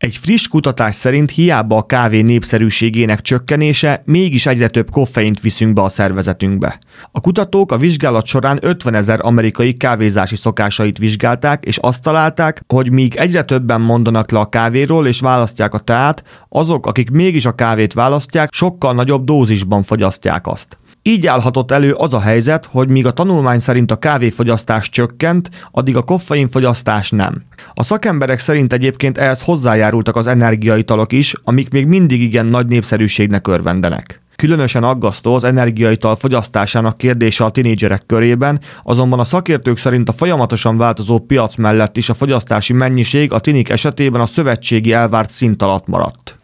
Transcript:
Egy friss kutatás szerint hiába a kávé népszerűségének csökkenése, mégis egyre több koffeint viszünk be a szervezetünkbe. A kutatók a vizsgálat során 50 000 amerikai kávézási szokásait vizsgálták, és azt találták, hogy míg egyre többen mondanak le a kávéról és választják a teát, azok, akik mégis a kávét választják, sokkal nagyobb dózisban fogyasztják azt. Így állhatott elő az a helyzet, hogy míg a tanulmány szerint a kávéfogyasztás csökkent, addig a koffeinfogyasztás nem. A szakemberek szerint egyébként ehhez hozzájárultak az energiaitalok is, amik még mindig igen nagy népszerűségnek örvendenek. Különösen aggasztó az energiaital fogyasztásának kérdése a tinédzserek körében, azonban a szakértők szerint a folyamatosan változó piac mellett is a fogyasztási mennyiség a tinik esetében a szövetségi elvárt szint alatt maradt.